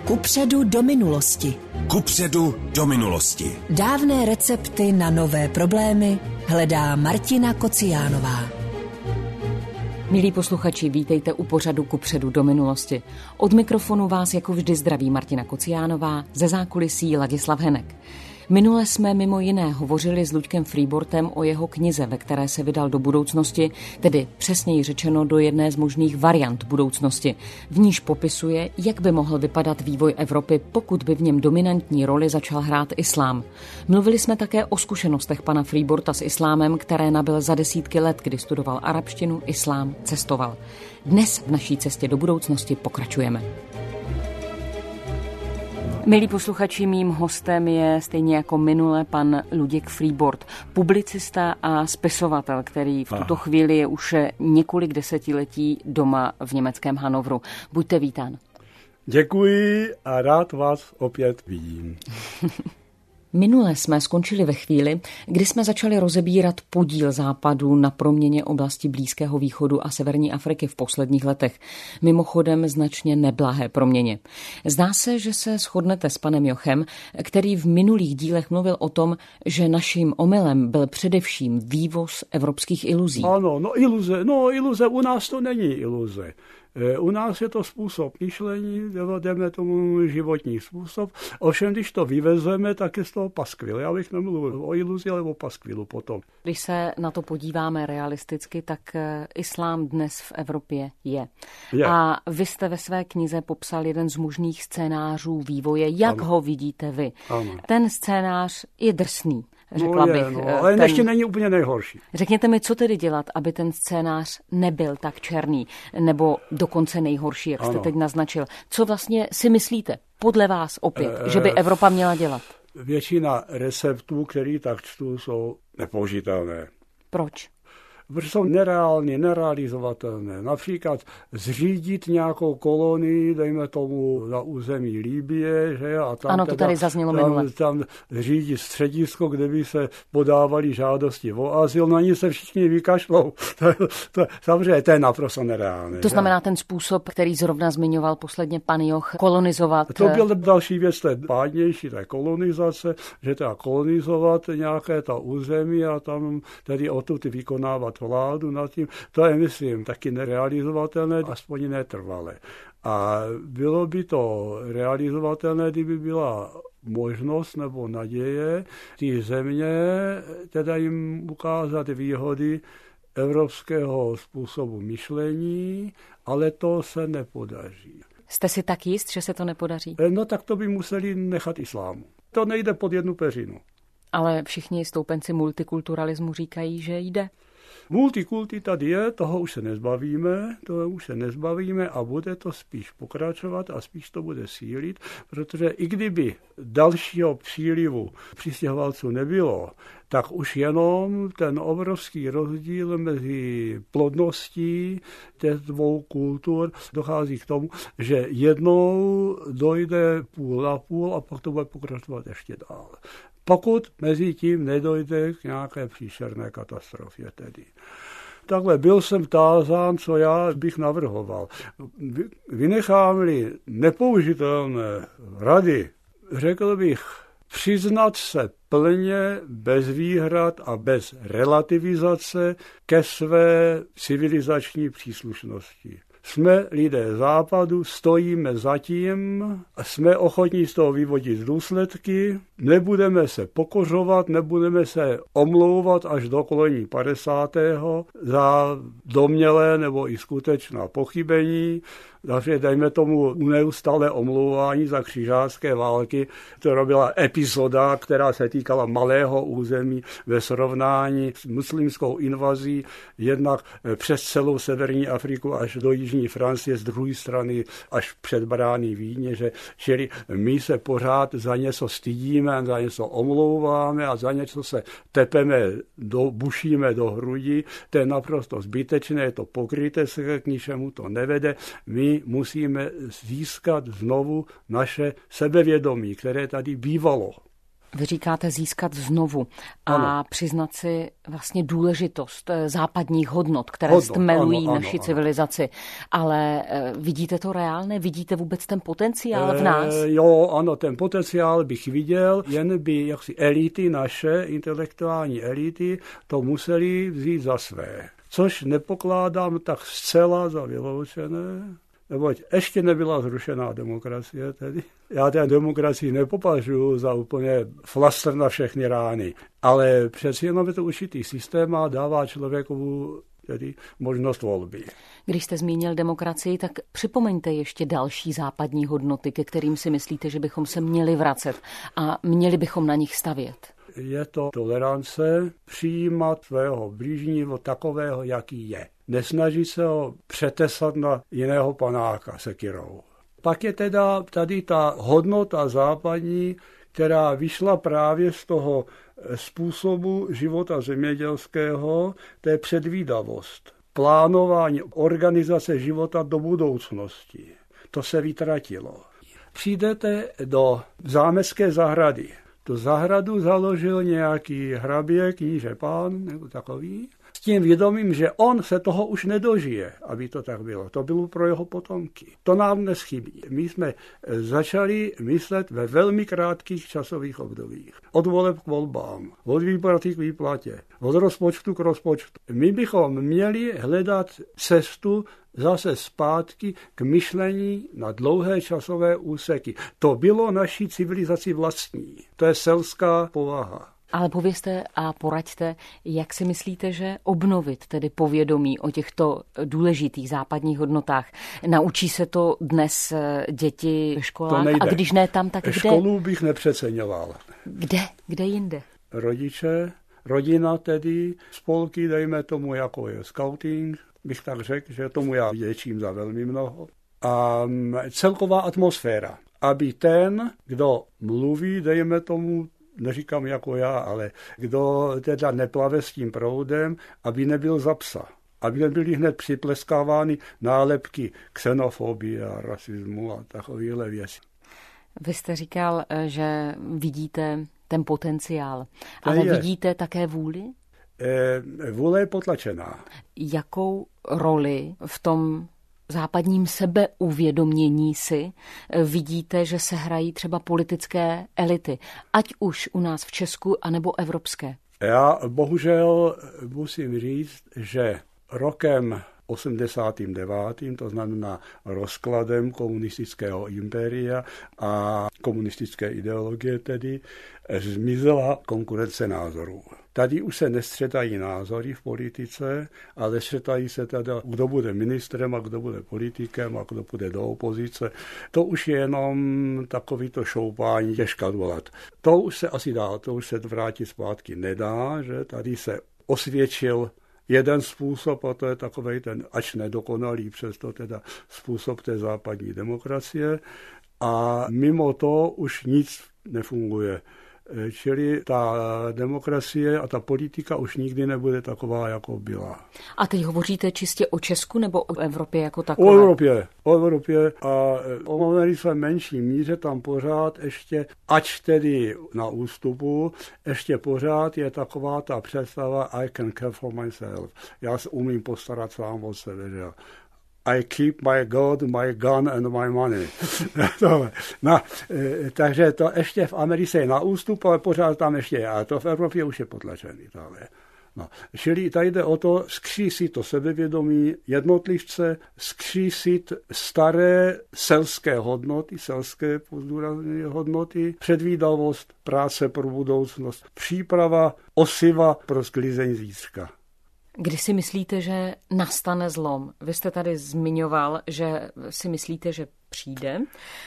Kupředu do minulosti. Kupředu do minulosti. Dávné recepty na nové problémy hledá Martina Kociánová. Milí posluchači, vítejte u pořadu Kupředu do minulosti. Od mikrofonu vás jako vždy zdraví Martina Kociánová, ze zákulisí Ladislav Henek. Minule jsme mimo jiné hovořili s Luďkem Freebortem o jeho knize, ve které se vydal do budoucnosti, tedy přesněji řečeno do jedné z možných variant budoucnosti. V níž popisuje, jak by mohl vypadat vývoj Evropy, pokud by v něm dominantní roli začal hrát islám. Mluvili jsme také o zkušenostech pana Freeborta s islámem, které nabyl za desítky let, kdy studoval arabštinu, islám, cestoval. Dnes v naší cestě do budoucnosti pokračujeme. Milí posluchači, mým hostem je stejně jako minule pan Luděk Freebort, publicista a spisovatel, který v tuto chvíli je už několik desetiletí doma v německém Hannoveru. Buďte vítán. Děkuji a rád vás opět vidím. Minule jsme skončili ve chvíli, kdy jsme začali rozebírat podíl Západu na proměně oblasti Blízkého východu a severní Afriky v posledních letech. Mimochodem značně neblahé proměně. Zdá se, že se shodnete s panem Jochem, který v minulých dílech mluvil o tom, že naším omylem byl především vývoz evropských iluzí. Ano, iluze, u nás to není iluze. U nás je to způsob myšlení, jdeme tomu životní způsob. Ovšem, když to vyvezeme, tak je z toho paskvil. Já bych nemluvil o iluzi, ale o paskvilu potom. Když se na to podíváme realisticky, tak islám dnes v Evropě je. A vy jste ve své knize popsal jeden z možných scénářů vývoje. Jak ho vidíte vy? Ano. Ten scénář je drsný. Řekla bych. Ale ještě není úplně nejhorší. Řekněte mi, co tedy dělat, aby ten scénář nebyl tak černý, nebo dokonce nejhorší, jak jste teď naznačil. Co vlastně si myslíte, podle vás opět, že by Evropa měla dělat? Většina receptů, který tak čtu, jsou nepoužitelné. Proč? Protože jsou nereální, nerealizovatelné. Například zřídit nějakou kolonii, dejme tomu na území Libye, že? A tam ano, to tady zaznělo minule. Tam zřídit středisko, kde by se podávaly žádosti o azyl, na ní se všichni vykašlou. Samozřejmě to je naprosto nereálné. To znamená ten způsob, který zrovna zmiňoval posledně pan Joch, kolonizovat. To byl další věc, to je pádnější, to je kolonizace, že teda kolonizovat nějaké ta území a tam tedy odtud vykonávat vládu nad tím, to je, myslím, taky nerealizovatelné, aspoň netrvalé. A bylo by to realizovatelné, kdyby byla možnost nebo naděje ty země, teda jim ukázat výhody evropského způsobu myšlení, ale to se nepodaří. Jste si tak jist, že se to nepodaří? No tak to by museli nechat islámu. To nejde pod jednu peřinu. Ale všichni stoupenci multikulturalismu říkají, že jde. Multikulty tady je, toho už se nezbavíme a bude to spíš pokračovat a spíš to bude sílit, protože i kdyby dalšího přílivu přistěhovalců nebylo, tak už jenom ten obrovský rozdíl mezi plodností těch dvou kultur dochází k tomu, že jednou dojde půl na půl a pak to bude pokračovat ještě dál. Pokud mezi tím nedojde k nějaké příšerné katastrofě tedy. Takhle byl jsem tázán, co já bych navrhoval. Vynechám-li nepoužitelné rady, řekl bych, přiznat se plně, bez výhrad a bez relativizace ke své civilizační příslušnosti. Jsme lidé západu, stojíme za tím, jsme ochotní z toho vyvodit důsledky, nebudeme se pokořovat, nebudeme se omlouvat až do kolení 50. za domnělé nebo i skutečná pochybení. Takže dejme tomu neustále omlouvání za křižácké války. To byla epizoda, která se týkala malého území ve srovnání s muslimskou invazí, jednak přes celou severní Afriku až do jižní Francie, z druhé strany až před brány Vídně, čili my se pořád za něco stydíme, za něco omlouváme a za něco se tepeme, bušíme do hrudi. To je naprosto zbytečné, je to pokrytecké, k ničemu to nevede. My musíme získat znovu naše sebevědomí, které tady bývalo. Vy říkáte získat znovu a přiznat si vlastně důležitost západních hodnot, které stmelují naši civilizaci. Ale vidíte to reálně? Vidíte vůbec ten potenciál v nás? Jo, ano, ten potenciál bych viděl, jen by jaksi elity, naše intelektuální elity, to museli vzít za své. Což nepokládám tak zcela za vyloučené, neboť ještě nebyla zrušená demokracie tedy. Já ten demokracii nepovažuji za úplně flastr na všechny rány, ale přeci jenom je to určitý systém a dává člověku tedy možnost volby. Když jste zmínil demokracii, tak připomeňte ještě další západní hodnoty, ke kterým si myslíte, že bychom se měli vracet a měli bychom na nich stavět. Je to tolerance, přijímat svého blížního takového, jaký je. Nesnažit se ho přetesat na jiného panáka sekyrou. Pak je teda tady ta hodnota západní, která vyšla právě z toho způsobu života zemědělského, to je předvídavost. Plánování, organizace života do budoucnosti. To se vytratilo. Přijdete do zámecké zahrady. Tu zahradu založil nějaký hrabě, kníže pán, nebo takový, s tím vědomím, že on se toho už nedožije, aby to tak bylo. To bylo pro jeho potomky. To nám dnes chybí. My jsme začali myslet ve velmi krátkých časových obdobích. Od voleb k volbám, od výplaty k výplatě, od rozpočtu k rozpočtu. My bychom měli hledat cestu zase zpátky k myšlení na dlouhé časové úseky. To bylo naší civilizaci vlastní. To je selská povaha. Ale povězte a poraďte, jak si myslíte, že obnovit tedy povědomí o těchto důležitých západních hodnotách? Naučí se to dnes děti ve školách? A když ne tam, tak kde? Školu bych nepřeceňoval. Kde jinde? Rodiče, rodina tedy, spolky, dejme tomu, jako je scouting, bych tak řekl, že tomu já vděčím za velmi mnoho. A celková atmosféra, aby ten, kdo mluví, dejme tomu, neříkám jako já, ale kdo teda neplave s tím proudem, aby nebyl za psa. Aby nebyly hned připleskávány nálepky xenofobie a rasismu a takovéhle věci. Vy jste říkal, že vidíte ten potenciál, ale vidíte také vůli? Vůle je potlačená. Jakou roli v tom západním sebeuvědomění si vidíte, že se hrají třeba politické elity, ať už u nás v Česku, anebo evropské? Já bohužel musím říct, že rokem 89., to znamená rozkladem komunistického impéria a komunistické ideologie tedy, zmizela konkurence názorů. Tady už se nestřetají názory v politice, ale střetají se teda, kdo bude ministrem a kdo bude politikem a kdo bude do opozice. To už je jenom takovýto šoupání, těžko dolat. To už se asi dá, to už se vrátit zpátky nedá, že tady se osvědčil jeden způsob, a to je takovej ten, ač nedokonalý, přesto teda způsob té západní demokracie. A mimo to už nic nefunguje. Čili ta demokracie a ta politika už nikdy nebude taková, jako byla. A teď hovoříte čistě o Česku nebo o Evropě jako takové? O Evropě a o Americe menší míře tam pořád ještě, ač tedy na ústupu, ještě pořád je taková ta představa I can care for myself. Já se umím postarat sám o sebe, že I keep my God, my gun and my money. No, takže to ještě v Americe je na ústup, ale pořád tam ještě je. A to v Evropě už je potlačený. No. Čili tady jde o to skřísit to sebevědomí jednotlivce, skřísit staré selské hodnoty, selské hodnoty, předvídavost, práce pro budoucnost, příprava osiva pro sklízení zítřka. Kdy si myslíte, že nastane zlom? Vy jste tady zmiňoval, že si myslíte, že přijde.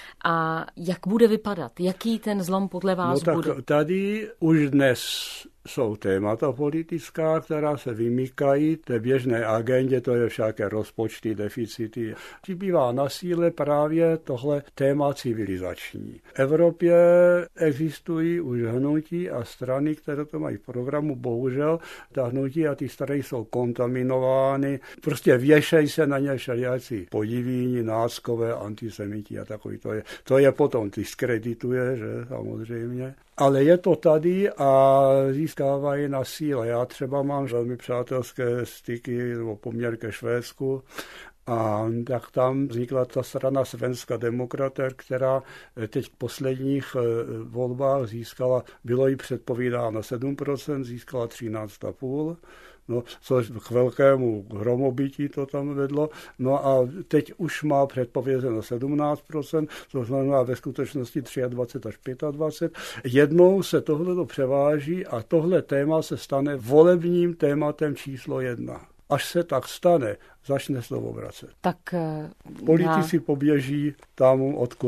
A jak bude vypadat? Jaký ten zlom podle vás bude? Tady už dnes jsou témata politická, která se vymykají té běžné agendě, to je všaké rozpočty, deficity. Přibývá na síle právě tohle téma civilizační. V Evropě existují už hnutí a strany, které to mají v programu, bohužel ta hnutí a ty strany jsou kontaminovány. Prostě věšejí se na ně všelijací podivíni, náckové, antisemiti a takový. To je potom diskredituje, že samozřejmě. ale je to tady a získávají na síle. Já třeba mám velmi přátelské styky nebo poměr ke Švédsku, a tak tam vznikla ta strana Svenska Demokrater, která teď v posledních volbách získala, bylo jí předpovídáno 7%, získala 13,5%. No, což k velkému hromobytí to tam vedlo. No a teď už má předpovězeno 17%, to znamená ve skutečnosti 23 až 25. Jednou se tohleto převáží a tohle téma se stane volebním tématem číslo 1. Až se tak stane, začne se to obracet. Tak politici poběží tam,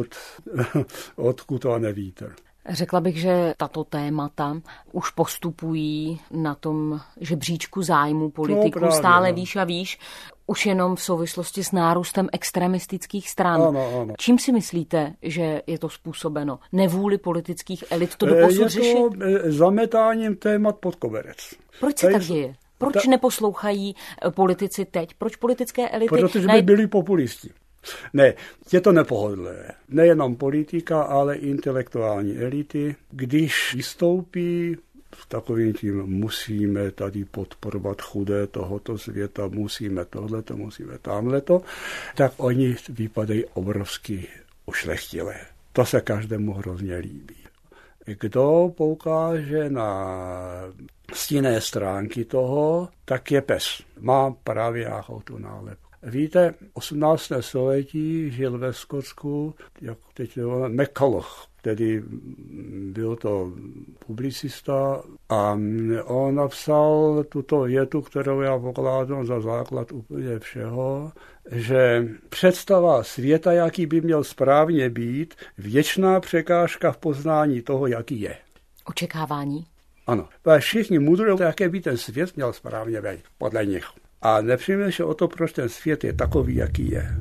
odkud to nevíte. Řekla bych, že tato témata už postupují na tom žebříčku zájmu politiků stále výš a výš, už jenom v souvislosti s nárůstem extremistických stran. Ano. Čím si myslíte, že je to způsobeno? Nevůli politických elit to doposud řešit? Je to zametáním témat pod koberec. Proč se tak děje? Proč neposlouchají politici teď? Proč politické elity... Protože by byli populisti. Ne, je to nepohodlné. Nejenom politika, ale intelektuální elity. Když vystoupí s takovým tím, musíme tady podporovat chudé tohoto světa, musíme tohleto, musíme tamhleto, tak oni vypadají obrovsky ušlechtilé. To se každému hrozně líbí. Kdo poukáže na stinné stránky toho, tak je pes. Má právě nějakou tu nálepku. Víte, 18. století žil ve Skotsku, jak teď McCulloch, který byl to publicista a on napsal tuto větu, kterou já pokládám za základ úplně všeho, že představa světa, jaký by měl správně být, věčná překážka v poznání toho, jaký je. Očekávání? Ano. Všichni mudrují, jaké by ten svět měl správně být, podle nich. A nepřemýšlej o to, proč ten svět je takový, jaký je.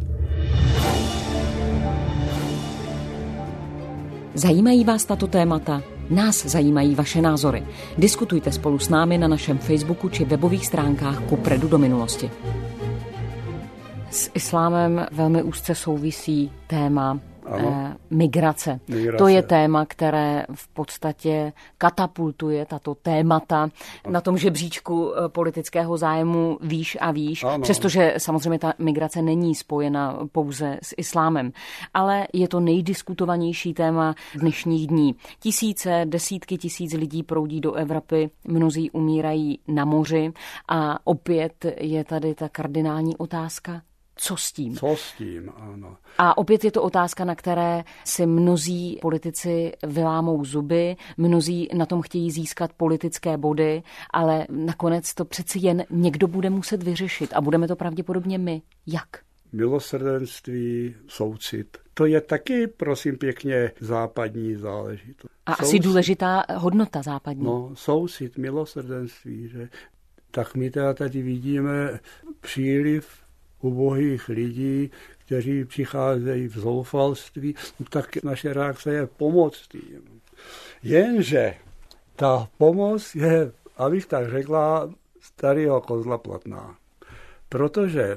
Zajímají vás tato témata? Nás zajímají vaše názory. Diskutujte spolu s námi na našem Facebooku či webových stránkách Kupředu do minulosti. S islámem velmi úzce souvisí téma migrace. To je téma, které v podstatě katapultuje tato témata na tom žebříčku politického zájmu výš a výš, přestože samozřejmě ta migrace není spojena pouze s islámem, ale je to nejdiskutovanější téma dnešních dní. Desítky tisíc lidí proudí do Evropy, mnozí umírají na moři a opět je tady ta kardinální otázka, co s tím? Co s tím, ano. A opět je to otázka, na které si mnozí politici vylámou zuby, mnozí na tom chtějí získat politické body, ale nakonec to přeci jen někdo bude muset vyřešit a budeme to pravděpodobně my. Jak? Milosrdenství, soucit. To je taky, prosím pěkně, západní záležitost. A asi důležitá hodnota západní. No, soucit, milosrdenství, že? Tak my teda tady vidíme příliv ubohých lidí, kteří přicházejí v zoufalství, tak naše reakce je pomoct jim. Jenže ta pomoc je, abych tak řekla, starého kozla platná. Protože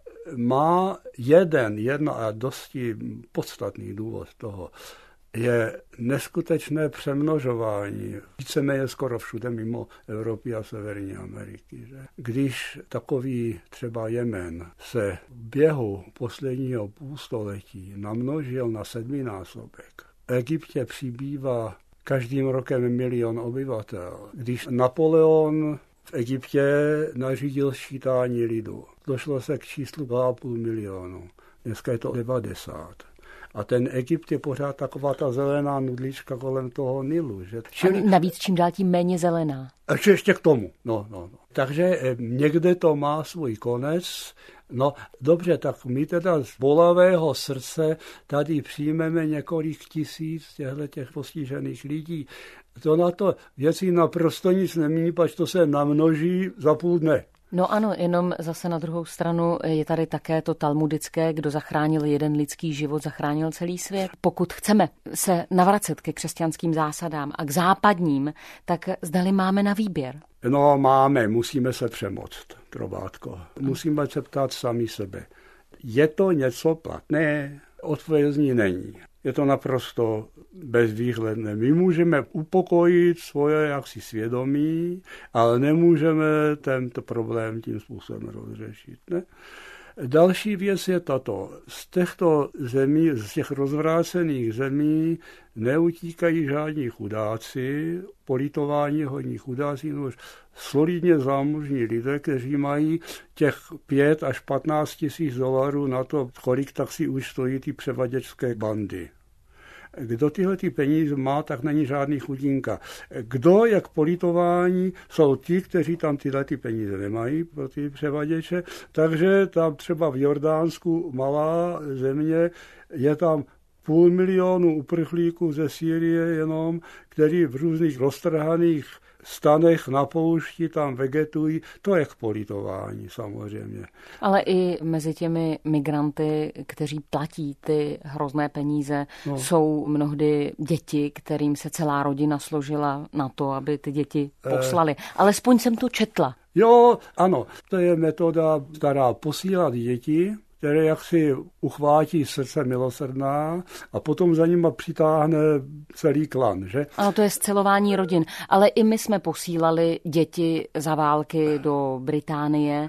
má jeden a dosti podstatný důvod toho, je neskutečné přemnožování. Víceméně skoro všude mimo Evropy a Severní Ameriky. Že? Když takový třeba Jemen se v běhu posledního půlstoletí namnožil na 7násobek, v Egyptě přibývá každým rokem 1 milion obyvatel. Když Napoleon v Egyptě nařídil sčítání lidu, došlo se k číslu 2,5 milionu. Dneska je to 90. A ten Egypt je pořád taková ta zelená nudlička kolem toho Nilu. Že? Čili... A navíc čím dál tím méně zelená. A ještě k tomu. No. Takže někde to má svůj konec. No dobře, tak my teda z bolavého srdce tady přijmeme několik tisíc těch postižených lidí. To na to věci naprosto nic nemění, pač to se namnoží za půl dne. No ano, jenom zase na druhou stranu je tady také to talmudické, kdo zachránil jeden lidský život, zachránil celý svět. Pokud chceme se navracet ke křesťanským zásadám a k západním, tak zdali máme na výběr. No máme, musíme se přemoct, trobátko. Musíme se ptát sami sebe. Je to něco platné? Odpověď zní není. je to naprosto bezvýhledné. My můžeme upokojit svoje jaksi svědomí, ale nemůžeme tento problém tím způsobem rozřešit. Ne? Další věc je tato. Z těchto zemí, z těch rozvrácených zemí neutíkají žádní chudáci, politování hodní chudáci, nebo solidně zámožní lidé, kteří mají těch 5 až 15 tisíc dolarů na to, kolik tak si už stojí ty převaděčské bandy. Kdo tyhle ty peníze má, tak není žádný chudinka. Kdo, jak politování, jsou ti, kteří tam tyhle ty peníze nemají pro ty převaděče, takže tam třeba v Jordánsku, malá země, je tam 500 000 uprchlíků ze Sýrie jenom, který v různých roztrhaných stanech na poušti tam vegetují, to je k politování samozřejmě. Ale i mezi těmi migranty, kteří platí ty hrozné peníze, jsou mnohdy děti, kterým se celá rodina složila na to, aby ty děti poslali. Alespoň jsem to četla. Jo, ano, to je metoda, která posílat děti, které jaksi uchvátí srdce milosrdná a potom za nima přitáhne celý klan, že? Ano, to je scelování rodin. Ale i my jsme posílali děti za války do Británie.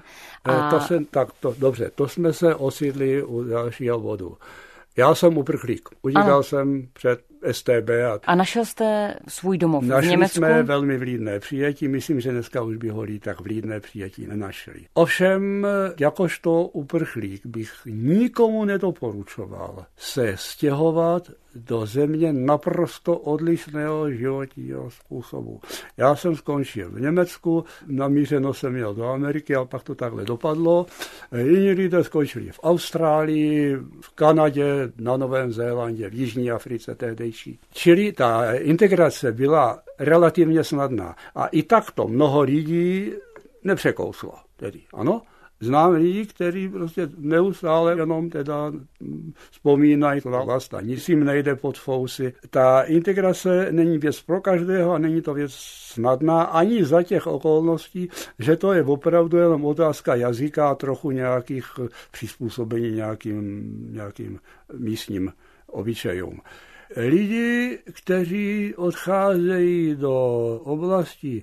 Dobře, to jsme se osídli u dalšího bodu. Já jsem uprchlík. Utíkal jsem před STB. A našel jste svůj domov v Německu? Našli jsme velmi vlídné přijetí. Myslím, že dneska už by ho tak vlídné přijetí nenašli. Ovšem, jakožto uprchlík bych nikomu nedoporučoval se stěhovat do země naprosto odlišného životního způsobu. Já jsem skončil v Německu, namířeno jsem měl do Ameriky, ale pak to takhle dopadlo. Jiní lidé skončili v Austrálii, v Kanadě, na Novém Zélandě, v Jižní Africe tehdejší. Čili ta integrace byla relativně snadná. A i takto mnoho lidí nepřekouslo. Tedy, ano? Znám lidi, kteří prostě neustále jenom teda vzpomínají na vlast a nic jim nejde pod fousy. Ta integrace není věc pro každého a není to věc snadná ani za těch okolností, že to je opravdu jenom otázka jazyka a trochu nějakých přizpůsobení nějakým místním obyčejům. Lidi, kteří odcházejí do oblasti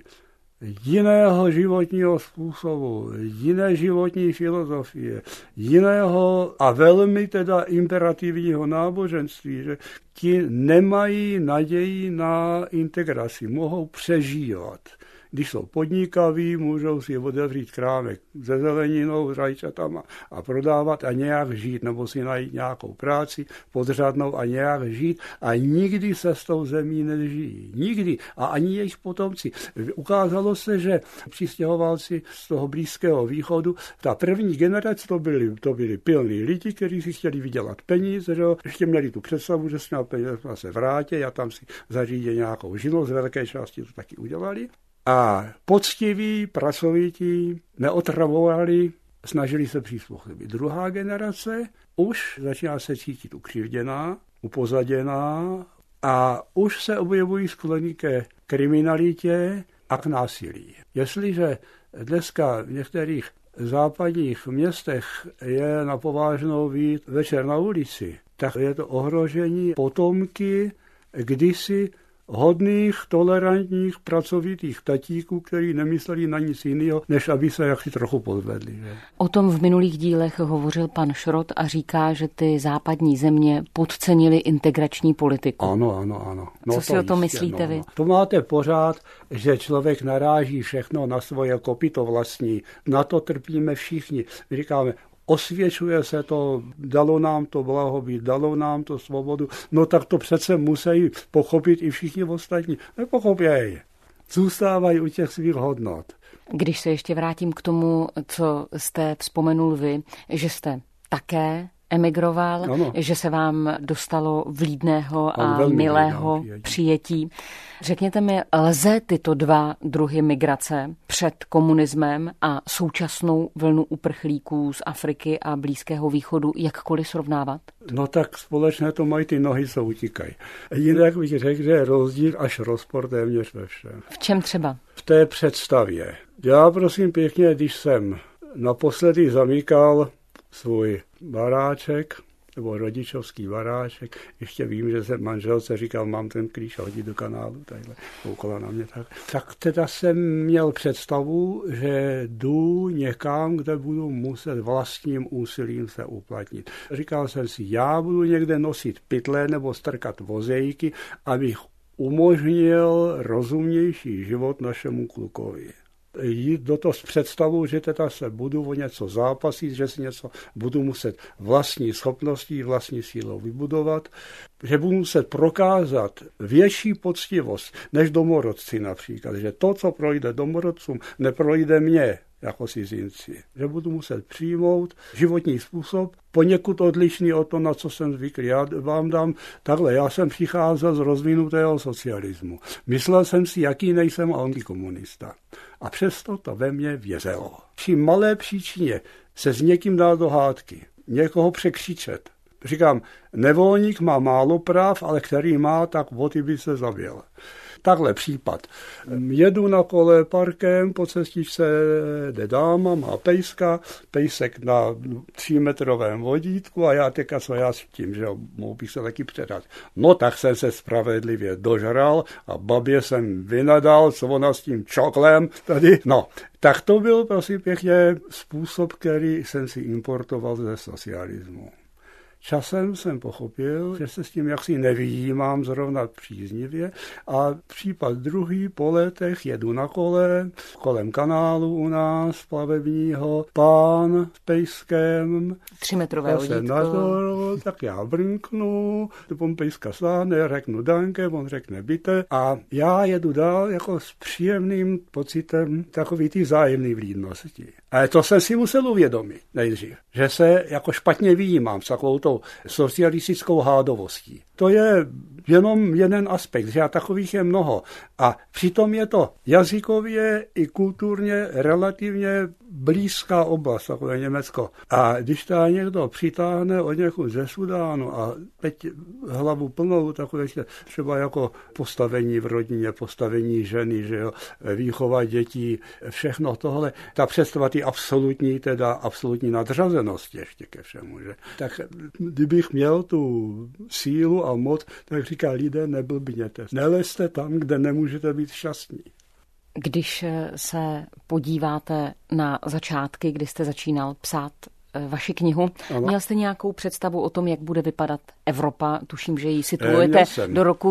jiného životního způsobu, jiné životní filozofie, jiného a velmi teda imperativního náboženství, že ti nemají naději na integraci, mohou přežívat. Když jsou podnikaví, můžou si otevřít krámek se zeleninou, s rajčatama a prodávat a nějak žít, nebo si najít nějakou práci podřadnou a nějak žít a nikdy se s tou zemí nežijí. Nikdy. A ani jejich potomci. Ukázalo se, že přistěhovalci z toho Blízkého východu, ta první generace, to byli pilní lidi, kteří si chtěli vydělat peníze, že ještě měli tu představu, že s těmi peníze se vrátí a tam si zařídí nějakou živnost, z velké části to taky udělali. A poctiví, pracovití, neotravovali, snažili se přizpůsobit. Druhá generace už začíná se cítit ukřivděná, upozaděná a už se objevují sklony ke kriminalitě a k násilí. Jestliže dneska v některých západních městech je na povážnou vyjít večer na ulici, tak je to ohrožení potomky kdysi hodných, tolerantních, pracovitých tatíků, kteří nemysleli na nic jiného, než aby se jaksi trochu podvedli. Že? O tom v minulých dílech hovořil pan Šrot a říká, že ty západní země podcenily integrační politiku. Ano. No, co si o tom myslíte vy? To máte pořád, že člověk naráží všechno na svoje kopyto vlastní. Na to trpíme všichni. My říkáme, osvědčuje se to, dalo nám to blahobyt, dalo nám to svobodu, no tak to přece musí pochopit i všichni ostatní. Nepochopějí. Zůstávají u těch svých hodnot. Když se ještě vrátím k tomu, co jste vzpomenul vy, že jste také emigroval, ano. Že se vám dostalo vlídného a milého přijetí. Řekněte mi, lze tyto dva druhy migrace před komunismem a současnou vlnu uprchlíků z Afriky a Blízkého východu jakkoliv srovnávat? No tak společně to mají ty nohy, co utíkají. Jinak bych řekl, že je rozdíl až rozpor téměř ve všem. V čem třeba? V té představě. Já prosím pěkně, když jsem naposledy zamykal svůj baráček nebo rodičovský baráček. Ještě vím, že jsem manželce říkal, mám ten klíč hodit do kanálu, takhle koukala na mě tak. Tak teda jsem měl představu, že jdu někam, kde budu muset vlastním úsilím se uplatnit. Říkal jsem si, já budu někde nosit pytle nebo strkat vozejky, abych umožnil rozumnější život našemu klukovi. Jít do toho s představou, že teda se budu o něco zápasit, že si něco budu muset vlastní schopností, vlastní sílou vybudovat, že budu muset prokázat větší poctivost než domorodci například, že to, co projde domorodcům, neprojde mně jako cizinci. Že budu muset přijmout životní způsob poněkud odlišný od toho, na co jsem zvyklý. Já vám dám takhle, já jsem přicházel z rozvinutého socialismu. Myslel jsem si, jaký nejsem antikomunista. A přesto to ve mně věřelo. Při malé příčině se s někým dá do hádky, někoho překřičet. Říkám, nevolník má málo práv, ale který má, tak o ty by se zabil. Takhle případ. Jedu na kole parkem, po cestičce jde dáma, má pejska, pejsek na 3metrovém vodítku a já teďka co já s tím, že mohu bych se taky předat. No tak jsem se spravedlivě dožral a babě jsem vynadal, co ona s tím čoklem tady. No, tak to byl prosím pěkně způsob, který jsem si importoval ze socialismu. Časem jsem pochopil, že se s tím jaksi nevyjímám zrovna příznivě a případ druhý, po letech jedu na kole, kolem kanálu u nás plavebního, pán s pejskem. 3metrové vodítko. Tak já brnknu, on pejska sáhne, řeknu danke, on řekne bite a já jedu dál jako s příjemným pocitem takový ty vzájemný vlídnosti. Ale to jsem si musel uvědomit nejdřív, že se jako špatně vyjímám s takovou tou socialistickou hádovostí. To je jenom jeden aspekt, že takových je mnoho. A přitom je to jazykově i kulturně relativně blízká oblast, takové Německo. A když ta někdo přitáhne od někud ze Sudánu a teď hlavu plnou takové třeba jako postavení v rodině, postavení ženy, že jo, výchova dětí, všechno tohle, ta představa ty absolutní nadřazenosti ještě ke všemu, že? Tak kdybych měl tu sílu a moc, tak říká lidé, neblbněte. Nelezte tam, kde nemůžete být šťastní. Když se podíváte na začátky, kdy jste začínal psát vaši knihu, měl jste nějakou představu o tom, jak bude vypadat Evropa? Tuším, že ji situujete do roku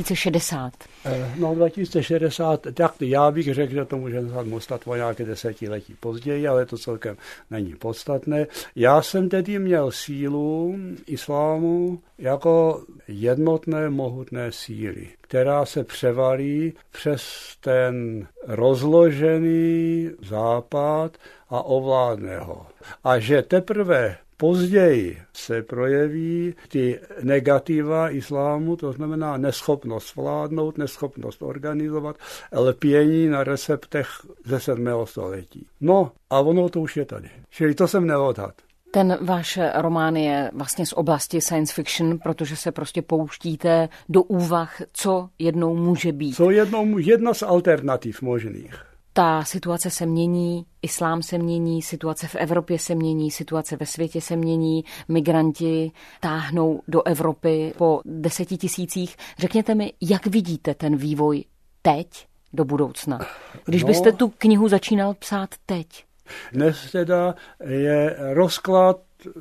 2060. No 2060, tak já bych řekl, že to může nastat o nějaké desetiletí později, ale to celkem není podstatné. Já jsem tedy měl sílu islámu jako jednotné mohutné síly, která se převalí přes ten rozložený západ a ovládne ho. A že teprve později se projeví ty negativa islámu, to znamená neschopnost vládnout, neschopnost organizovat, lpění na receptech ze 7. století. No a ono to už je tady. Čili to jsem neodhad. Ten váš román je vlastně z oblasti science fiction, protože se prostě pouštíte do úvah, co jednou může být. Jedna z alternativ možných. Ta situace se mění, islám se mění, situace v Evropě se mění, situace ve světě se mění, migranti táhnou do Evropy po 10 000. Řekněte mi, jak vidíte ten vývoj teď do budoucna? Když byste tu knihu začínal psát teď? Dnes teda je rozklad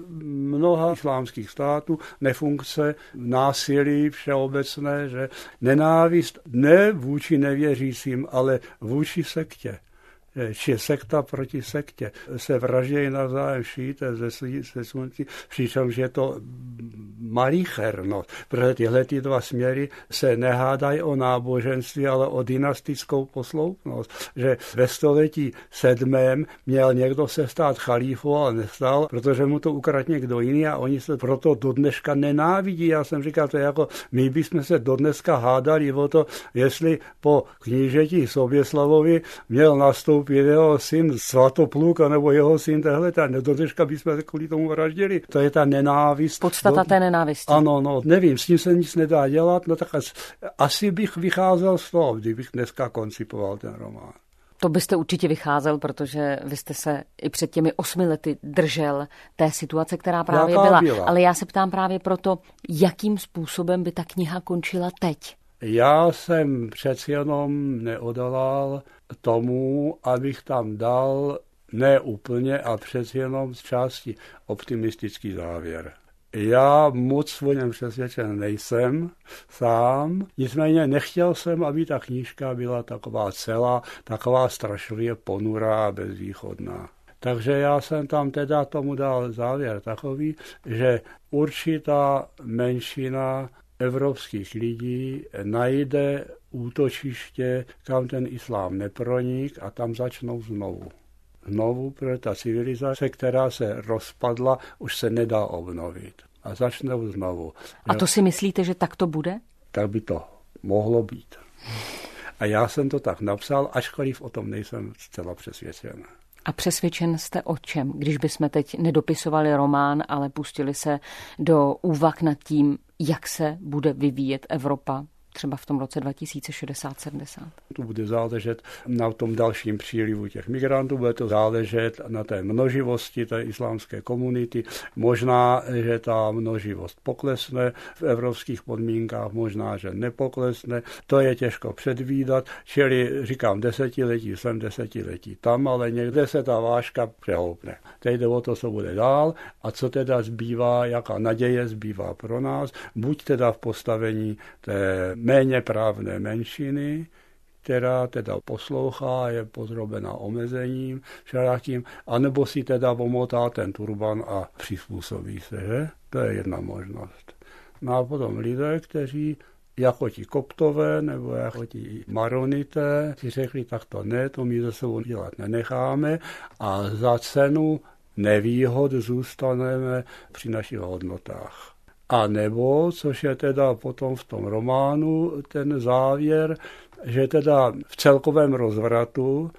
mnoha islámských států, nefunkce, násilí všeobecné, že nenávist ne vůči nevěřícím, ale vůči sektě. Či sekta proti sektě. Se vraždějí navzájem šíité ze slunci, přičemž je to malichernost, protože tyhle dva směry se nehádají o náboženství, ale o dynastickou posloupnost. Že ve století 7. měl někdo se stát chalífou, ale nestal, protože mu to ukradl někdo jiný a oni se proto do dneška nenávidí. Já jsem říkal, to je jako my bychom se do dneska hádali o to, jestli po knížeti Soběslavovi měl nastoupit jeho syn Svatopluk, nebo jeho syn tehle, do dneška bychom se kvůli tomu vraždili. To je ta nenávist. Podstata té nenávisti. Ano, no, nevím, s tím se nic nedá dělat, no tak asi bych vycházel z toho, kdybych dneska koncipoval ten román. To byste určitě vycházel, protože vy jste se i před těmi 8 lety držel té situace, která právě byla. Ale já se ptám právě proto, jakým způsobem by ta kniha končila teď. Já jsem přeci jenom neodolal tomu, abych tam dal ne úplně a přeci jenom z části optimistický závěr. Já moc o něm přesvědčen nejsem sám, nicméně nechtěl jsem, aby ta knížka byla taková celá, taková strašlivě ponurá a bezvýchodná. Takže já jsem tam teda tomu dal závěr takový, že určitá menšina evropských lidí najde útočiště, kam ten islám nepronik a tam začnou znovu, protože ta civilizace, která se rozpadla, už se nedá obnovit. A začnou znovu. A to si myslíte, že tak to bude? Tak by to mohlo být. A já jsem to tak napsal, ačkoliv o tom nejsem zcela přesvědčen. A přesvědčen jste o čem, když bychom teď nedopisovali román, ale pustili se do úvah nad tím, jak se bude vyvíjet Evropa třeba v tom roce 2060-70? To bude záležet na tom dalším přílivu těch migrantů, bude to záležet na té množivosti té islámské komunity. Možná, že ta množivost poklesne v evropských podmínkách, možná, že nepoklesne. To je těžko předvídat, čili říkám desetiletí sem, desetiletí tam, ale někde se ta vážka přehoupne. Teď jde o to, co bude dál a co teda zbývá, jaká naděje zbývá pro nás, buď teda v postavení té méně právné menšiny, která teda poslouchá, je podrobena omezením všelakým, anebo si teda omotá ten turban a přizpůsobí se, že? To je jedna možnost. No a potom lidé, kteří jako ti koptové nebo jako ti maronité si řekli, tak to ne, to my ze sebou dělat nenecháme a za cenu nevýhod zůstaneme při našich hodnotách. A nebo, což je teda potom v tom románu ten závěr, že teda v celkovém rozvratu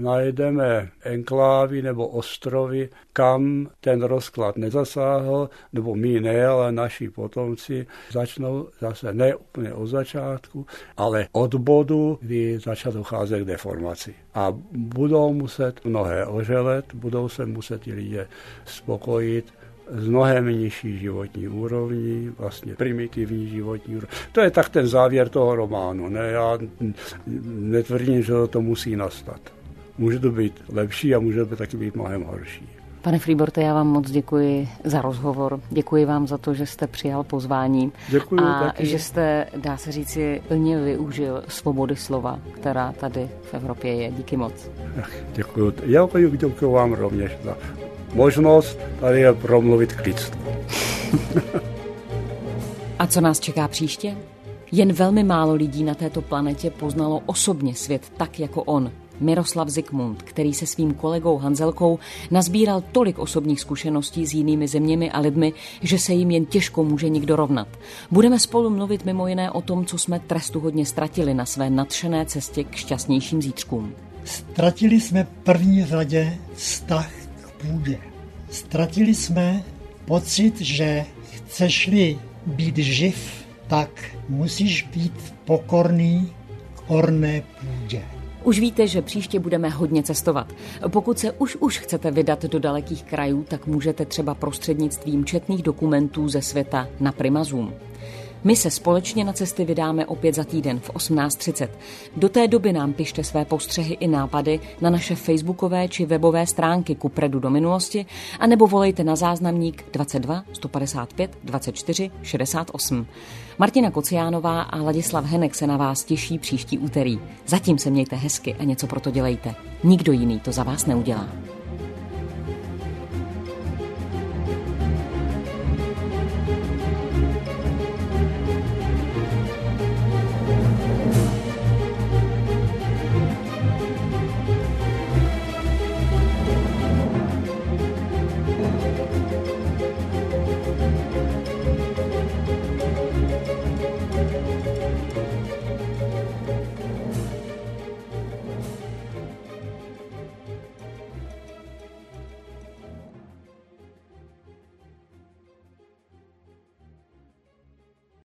najdeme enklávy nebo ostrovy, kam ten rozklad nezasáhl, nebo my ne, ale naši potomci začnou zase ne úplně od začátku, ale od bodu, kdy začal docházet k deformaci. A budou muset mnohé oželet, budou se muset ti lidé spokojit z mnohem nižší životní úrovni, vlastně primitivní životní úrovni. To je tak ten závěr toho románu. Ne? Já netvrdím, že to musí nastat. Může to být lepší a může to taky být mnohem horší. Pane Freeborte, já vám moc děkuji za rozhovor. Děkuji vám za to, že jste přijal pozvání. Děkuji a taky. Že jste, dá se říci, plně využil svobody slova, která tady v Evropě je. Díky moc. Děkuji. Já děkuji vám rovněž za možnost tady je promluvit k lidstvu. A co nás čeká příště? Jen velmi málo lidí na této planetě poznalo osobně svět tak jako on. Miroslav Zikmund, který se svým kolegou Hanzelkou nazbíral tolik osobních zkušeností s jinými zeměmi a lidmi, že se jim jen těžko může nikdo rovnat. Budeme spolu mluvit mimo jiné o tom, co jsme trestuhodně ztratili na své nadšené cestě k šťastnějším zítřkům. Ztratili jsme v první řadě vztah k půdě. Ztratili jsme pocit, že chceš-li být živ, tak musíš být pokorný k orné půdě. Už víte, že příště budeme hodně cestovat. Pokud se už chcete vydat do dalekých krajů, tak můžete třeba prostřednictvím četných dokumentů ze světa na Prima Zoom. My se společně na cesty vydáme opět za týden v 18:30. Do té doby nám pište své postřehy i nápady na naše facebookové či webové stránky Kupředu do minulosti anebo volejte na záznamník 22 155 24 68. Martina Kociánová a Ladislav Henek se na vás těší příští úterý. Zatím se mějte hezky a něco pro to dělejte. Nikdo jiný to za vás neudělá.